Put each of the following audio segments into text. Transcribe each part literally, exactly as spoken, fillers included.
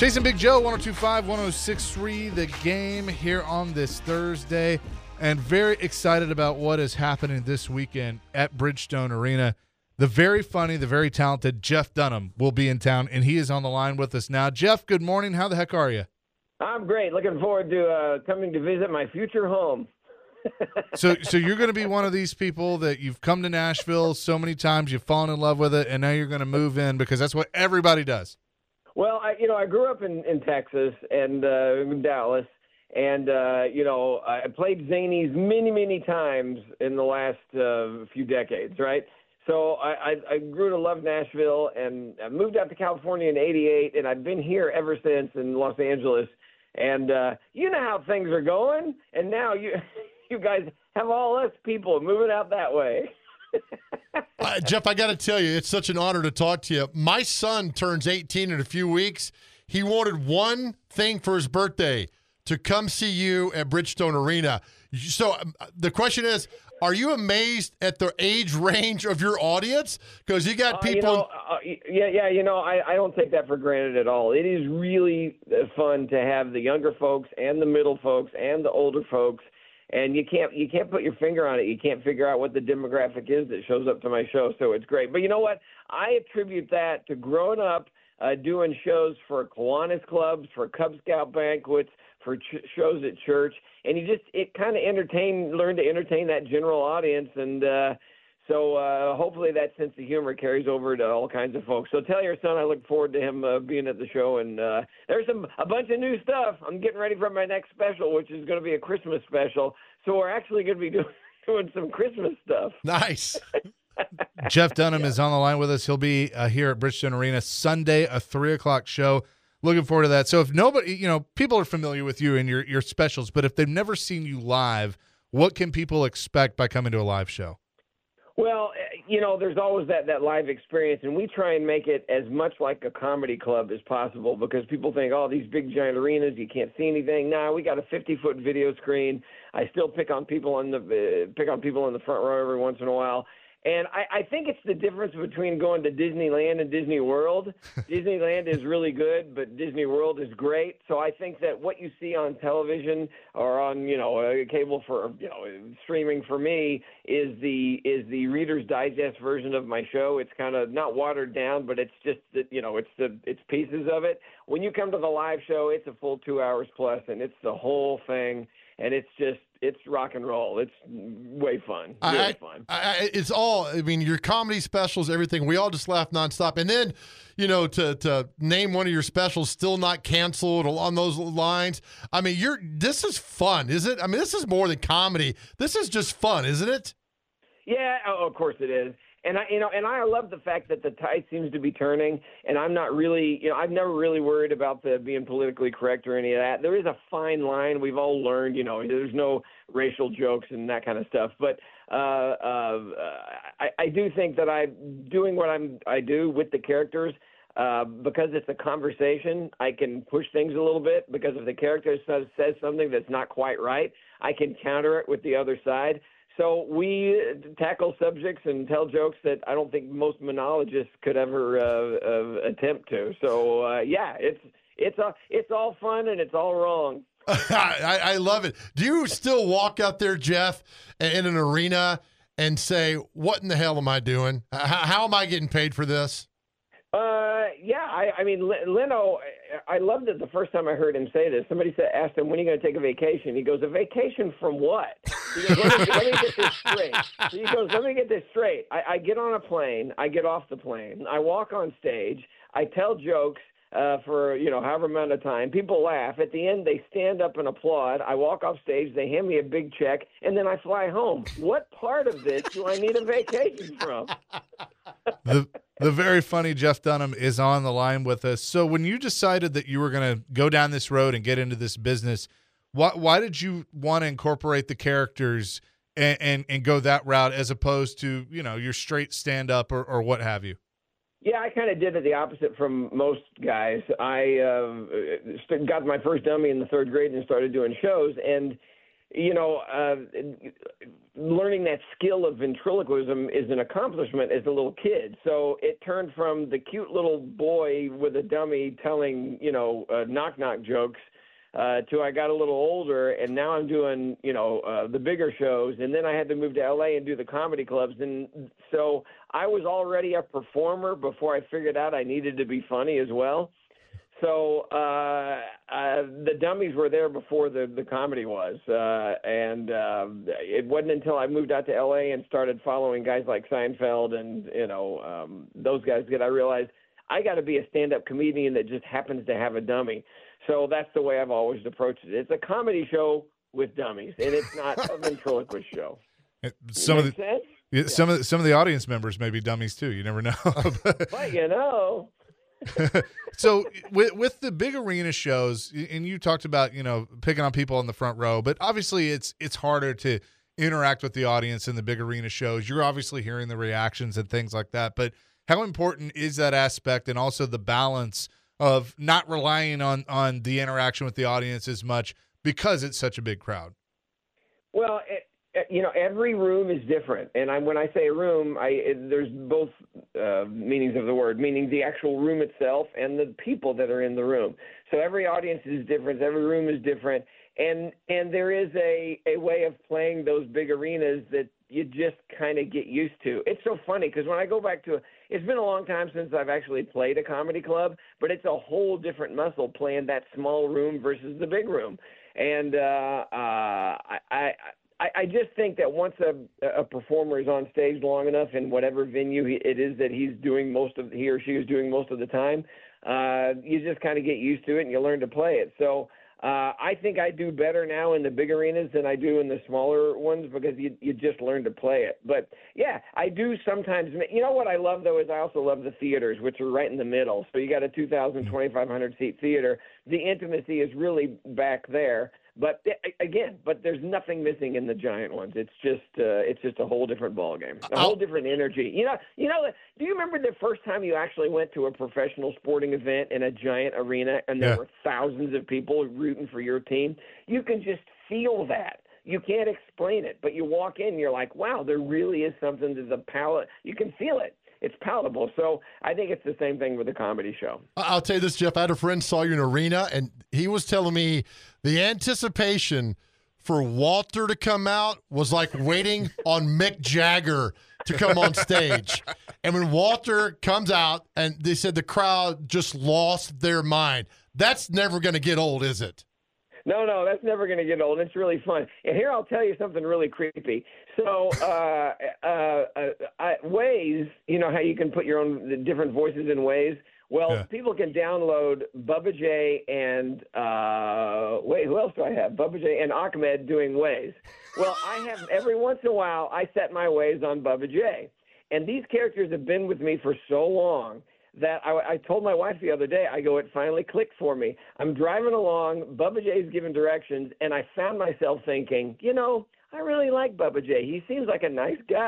Chasing Big Joe, one oh two point five, one oh six point three, The Game here on this Thursday. And very excited about what is happening this weekend at Bridgestone Arena. The very funny, the very talented Jeff Dunham will be in town, and he is on the line with us now. Jeff, good morning. How the heck are you? I'm great. Looking forward to uh, coming to visit my future home. so so you're going to be one of these people that you've come to Nashville so many times, you've fallen in love with it, and now you're going to move in because that's what everybody does. Well, I, you know, I grew up in, in Texas and uh, in Dallas, and, uh, you know, I played Zanies many, many times in the last uh, few decades, right? So I, I, I grew to love Nashville, and I moved out to California in eighty-eight, and I've been here ever since in Los Angeles. And uh, you know how things are going, and now you you guys have all us people moving out that way. uh, Jeff, I got to tell you, it's such an honor to talk to you. My son turns eighteen in a few weeks. He wanted one thing for his birthday, to come see you at Bridgestone Arena. So um, the question is, are you amazed at the age range of your audience? Because you got Uh, people. you know, uh, yeah, yeah. You know, I, I don't take that for granted at all. It is really fun to have the younger folks and the middle folks and the older folks, and you can't you can't put your finger on it. You can't figure out what the demographic is that shows up to my show. So it's great. But you know what? I attribute that to growing up uh, doing shows for Kiwanis clubs, for Cub Scout banquets, for ch- shows at church, and you just it kind of entertain, learn to entertain that general audience, and uh, so uh, hopefully that sense of humor carries over to all kinds of folks. So tell your son I look forward to him uh, being at the show, and uh, there's some a bunch of new stuff. I'm getting ready for my next special, which is going to be a Christmas special. So we're actually going to be doing doing some Christmas stuff. Nice. Jeff Dunham yeah. is on the line with us. He'll be uh, here at Bridgestone Arena Sunday, a three o'clock show. Looking forward to that. So if nobody, you know, people are familiar with you and your your specials, but if they've never seen you live, what can people expect by coming to a live show? Well, you know, there's always that, that live experience, and we try and make it as much like a comedy club as possible because people think, oh, these big giant arenas, you can't see anything. Nah, we got a fifty-foot video screen. I still pick on people on the uh, pick on people in the front row every once in a while. And I, I think it's the difference between going to Disneyland and Disney World. Disneyland is really good, but Disney World is great. So I think that what you see on television or on, you know, a cable for, you know, streaming for me is the is the Reader's Digest version of my show. It's kind of not watered down, but it's just, the, you know, it's the it's pieces of it. When you come to the live show, it's a full two hours plus, and it's the whole thing. And it's just, it's rock and roll. It's way fun. Really I, fun. I, it's all, I mean, your comedy specials, everything. We all just laugh nonstop. And then, you know, to to name one of your specials, Still Not Canceled, along those lines. I mean, you're, this is fun, is it? I mean, this is more than comedy. This is just fun, isn't it? Yeah, oh, of course it is. And I, you know, and I love the fact that the tide seems to be turning, and I'm not really, you know, I've never really worried about the being politically correct or any of that. There is a fine line. We've all learned, you know, there's no racial jokes and that kind of stuff. But uh, uh, I, I do think that I'm doing what I'm, I do with the characters uh, because it's a conversation. I can push things a little bit because if the character says, says something that's not quite right, I can counter it with the other side. So we tackle subjects and tell jokes that I don't think most monologists could ever uh, uh, attempt to. So uh, yeah, it's it's a, it's all fun and it's all wrong. I, I love it. Do you still walk out there, Jeff, in an arena and say, "What in the hell am I doing? How, how am I getting paid for this?" Uh, yeah, I, I mean, Leno, I loved it the first time I heard him say this. Somebody said, asked him, when are you going to take a vacation? He goes, a vacation from what? He goes, let, me, let me get this straight. He goes, let me get this straight. I, I get on a plane. I get off the plane. I walk on stage. I tell jokes uh, for, you know, however amount of time. People laugh. At the end, they stand up and applaud. I walk off stage. They hand me a big check, and then I fly home. What part of this do I need a vacation from? the the very funny Jeff Dunham is on the line with us. So when you decided that you were going to go down this road and get into this business, why why did you want to incorporate the characters and, and, and go that route as opposed to, you know, your straight stand-up or, or what have you? Yeah, I kind of did it the opposite from most guys. I uh, got my first dummy in the third grade and started doing shows, and you know, uh, learning that skill of ventriloquism is an accomplishment as a little kid. So it turned from the cute little boy with a dummy telling, you know, uh, knock-knock jokes uh, to I got a little older, and now I'm doing, you know, uh, the bigger shows. And then I had to move to L A and do the comedy clubs. And so I was already a performer before I figured out I needed to be funny as well. So uh, uh, the dummies were there before the, the comedy was. Uh, and uh, it wasn't until I moved out to L A and started following guys like Seinfeld and, you know, um, those guys that I realized I got to be a stand-up comedian that just happens to have a dummy. So that's the way I've always approached it. It's a comedy show with dummies, and it's not a ventriloquist show. Some of the sense? yeah, some of the, some of the audience members may be dummies too. You never know. But you know. So with with the big arena shows, and you talked about, you know, picking on people in the front row, but obviously it's it's harder to interact with the audience in the big arena shows. You're obviously hearing the reactions and things like that, but how important is that aspect, and also the balance of not relying on on the interaction with the audience as much because it's such a big crowd? Well, it, you know, every room is different, and I, when I say room, I it, there's both uh, meanings of the word, meaning the actual room itself and the people that are in the room. So every audience is different, every room is different, and and there is a, a way of playing those big arenas that you just kind of get used to. It's so funny because when I go back to – it's been a long time since I've actually played a comedy club, but it's a whole different muscle playing that small room versus the big room. And uh, uh, I, I I just think that once a, a performer is on stage long enough in whatever venue he, it is that he's doing most of – he or she is doing most of the time, uh, you just kind of get used to it and you learn to play it. So – Uh, I think I do better now in the big arenas than I do in the smaller ones because you you just learn to play it. But, yeah, I do sometimes – you know what I love, though, is I also love the theaters, which are right in the middle. So you got a two thousand, twenty-five hundred seat theater. The intimacy is really back there. But, again, but there's nothing missing in the giant ones. It's just uh, it's just a whole different ballgame, a whole different energy. You know, you know. Do you remember the first time you actually went to a professional sporting event in a giant arena and there Yeah. were thousands of people rooting for your team? You can just feel that. You can't explain it, but you walk in, you're like, wow, there really is something to the palate. You can feel it. It's palatable. So I think it's the same thing with the comedy show. I'll tell you this, Jeff. I had a friend saw you in an arena, and he was telling me the anticipation for Walter to come out was like waiting on Mick Jagger to come on stage. And when Walter comes out, and they said the crowd just lost their mind. That's never going to get old, is it? No, no, that's never going to get old. It's really fun. And here I'll tell you something really creepy. So, uh, uh, uh, uh, Waze, you know how you can put your own the different voices in Waze? Well, Yeah. people can download Bubba J and, uh, wait, who else do I have? Bubba J and Ahmed doing Waze. Well, I have, every once in a while, I set my Waze on Bubba J. And these characters have been with me for so long that I, I told my wife the other day, I go, it finally clicked for me. I'm driving along, Bubba J's giving directions, and I found myself thinking, you know, I really like Bubba J. He seems like a nice guy.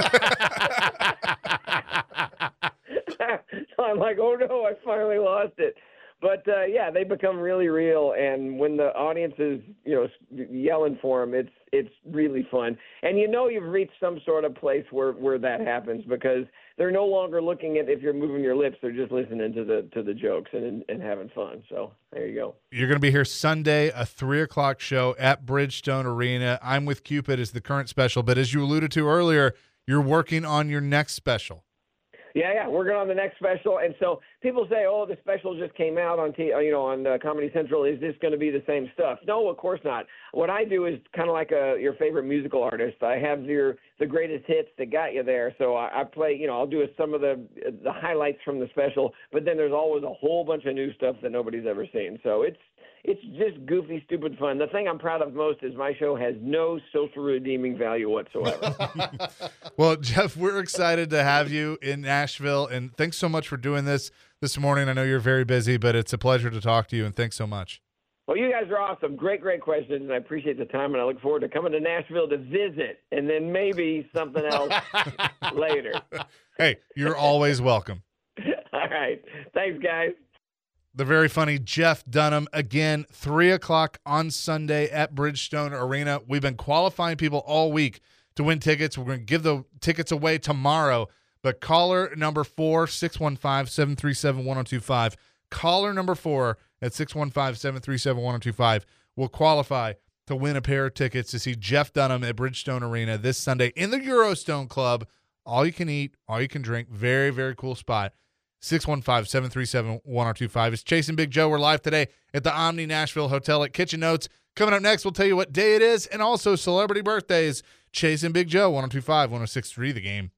So I'm like, oh, no, I finally lost it. But, uh, yeah, they become really real, and when the audience is, you know, yelling for them, it's it's really fun. And you know you've reached some sort of place where, where that happens because they're no longer looking at if you're moving your lips. They're just listening to the to the jokes and and having fun. So there you go. You're going to be here Sunday, a three o'clock show at Bridgestone Arena. I'm with Cupid is the current special, but as you alluded to earlier, you're working on your next special. Yeah, yeah, working on the next special, and so people say, "Oh, the special just came out on, T- you know, on uh, Comedy Central. Is this going to be the same stuff?" No, of course not. What I do is kind of like a your favorite musical artist. I have your the greatest hits that got you there. So I, I play, you know, I'll do some of the the highlights from the special, but then there's always a whole bunch of new stuff that nobody's ever seen. So it's it's just goofy, stupid fun. The thing I'm proud of most is my show has no social redeeming value whatsoever. Well, Jeff, we're excited to have you in Nashville, and thanks so much for doing this this morning. I know you're very busy, but it's a pleasure to talk to you, and thanks so much. Well, you guys are awesome. Great, great questions, and I appreciate the time, and I look forward to coming to Nashville to visit, and then maybe something else later. Hey, you're always welcome. All right. Thanks, guys. the very funny Jeff Dunham. Again, three o'clock on Sunday at Bridgestone Arena. We've been qualifying people all week to win tickets. We're going to give the tickets away tomorrow. But caller number four, six one five, seven three seven, one oh two five. Caller number four at six one five, seven three seven, one oh two five will qualify to win a pair of tickets to see Jeff Dunham at Bridgestone Arena this Sunday in the Eurostone Club. All you can eat, all you can drink. Very, very cool spot. six one five, seven three seven, one oh two five. It's Chasing Big Joe. We're live today at the Omni Nashville Hotel at Kitchen Notes. Coming up next, we'll tell you what day it is and also celebrity birthdays. Chasing Big Joe, one oh two five, one oh six point three The Game.